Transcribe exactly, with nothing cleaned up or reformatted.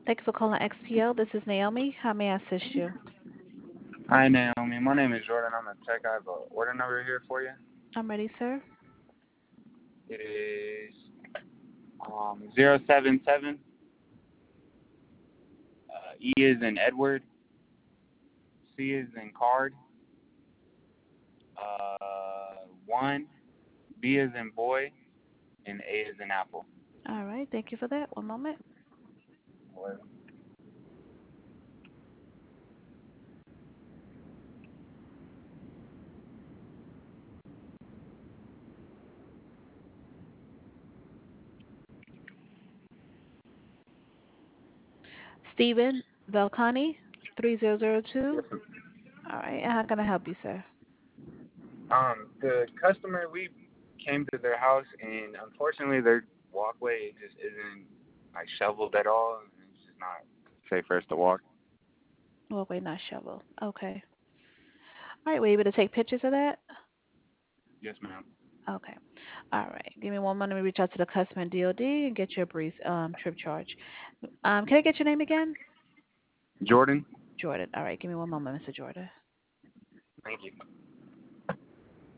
Thank you for calling X P O. This is Naomi. How may I assist you? Hi, Naomi. My name is Jordan. I'm a tech. I have an order number here for you. I'm ready, sir. It is um, zero seven seven. Uh, E is in Edward. C is in card. Uh, one. B is in boy. And A is in apple. All right. Thank you for that. One moment. Stephen Velcani, three zero zero two. Yes, sir. All right. And how can I help you, sir? Um, the customer, we came to their house, and unfortunately, their walkway just isn't like shoveled at all, and it's just not safe for us to walk. Walkway not shovel. Okay. All right. Were you able to take pictures of that? Yes, ma'am. Okay. All right. Give me one moment. Let me reach out to the customer in D O D and get you a brief um, trip charge. Um, can I get your name again? Jordan. Jordan. All right. Give me one moment, Mister Jordan. Thank you.